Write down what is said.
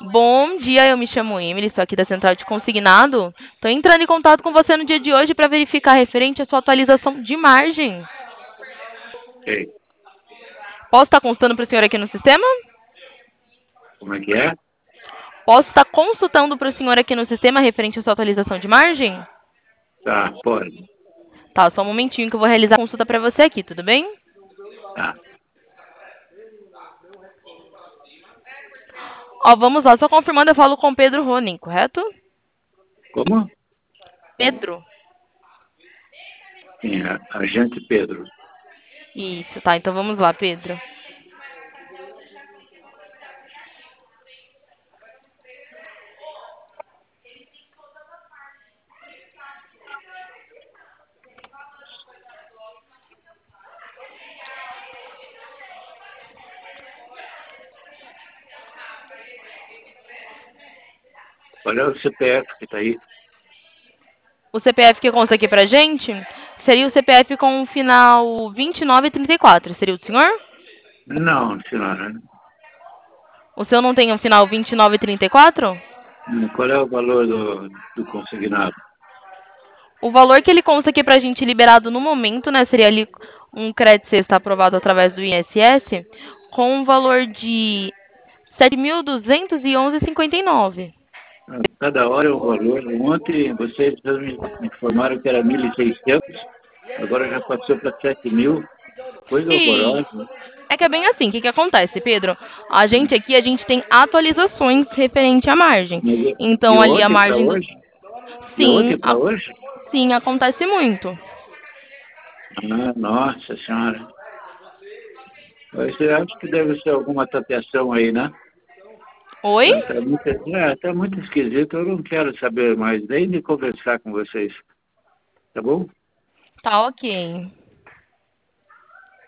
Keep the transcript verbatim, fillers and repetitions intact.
Bom dia, eu me chamo Emily, estou aqui da Central de Consignado. Estou entrando em contato com você no dia de hoje para verificar referente à sua atualização de margem. Ei, Posso estar consultando para o senhor aqui no sistema? como é que é? Posso estar consultando para o senhor aqui no sistema referente à sua atualização de margem? Tá, pode. Tá, só um momentinho que eu vou realizar a consulta para você aqui, tudo bem? Tá. Ó, vamos lá, só confirmando, eu falo com Pedro Ronin, correto? Como? Pedro. Sim, a- agente Pedro. Isso, tá, então vamos lá, Pedro. Qual é o C P F que tá aí? O C P F que consta aqui pra gente seria o C P F com o final vinte e nove trinta e quatro. Seria o do senhor? Não, senhora. O seu não tem o final vinte e nove trinta e quatro? Hum, Qual é o valor do, do consignado? O valor que ele consta aqui pra gente liberado no momento, né, seria ali um crédito sexta aprovado através do I N S S com um valor de sete mil duzentos e onze vírgula cinquenta e nove. Ah, cada hora é um valor. Ontem vocês me me informaram que era mil e seiscentos, agora já passou para sete mil. Coisa E horrorosa. é que é bem assim, o que, que acontece, Pedro? A gente aqui, a gente tem atualizações referente à margem. Mas de de Então, ali a ontem para margem do... hoje? De Sim, ontem para a... hoje? sim, acontece muito. Ah, nossa senhora. Você acha que deve ser alguma tapeação aí, né? Oi? Tá, tá muito, é, tá muito esquisito. Eu não quero saber mais nem de conversar com vocês. Tá bom? Tá ok.